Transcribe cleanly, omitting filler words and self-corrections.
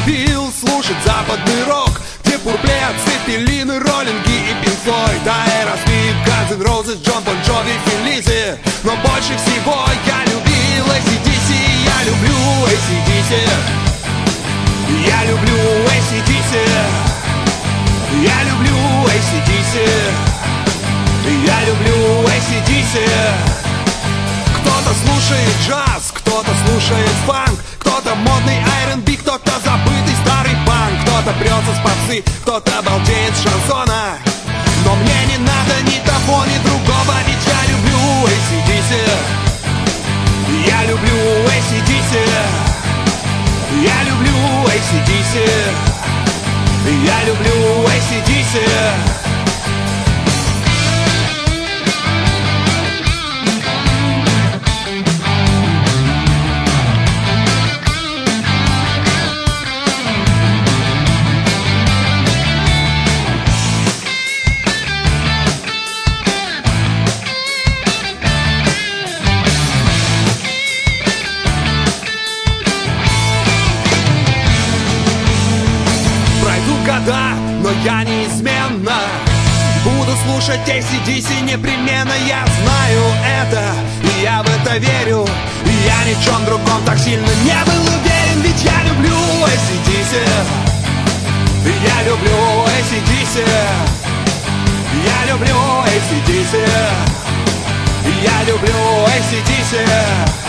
любил слушать западный рок, где Пурплет, Цеппелины, Роллинги и Пинк Флойд, Аэросмит, Guns N' Roses, Джон Бон Джови, Тин Лиззи. Но больше всего я любил AC/DC. Я люблю AC/DC. Я люблю AC/DC. Я люблю AC/DC. Я люблю AC/DC. Кто-то слушает джаз, кто-то слушает фанк, кто-то модный R&B, кто-то забытый старый панк, кто-то прется с попсы, кто-то балдеет с шансона. Но мне не надо ни того, ни другого, ведь я люблю AC/DC. Я люблю AC/DC. Я люблю AC/DC. Я люблю AC/DC. Но я неизменно буду слушать AC/DC непременно. Я знаю это, и я в это верю. И я ни в чем другом так сильно не был уверен, ведь я люблю AC/DC. Я люблю AC/DC. Я люблю AC/DC. Я люблю AC/DC.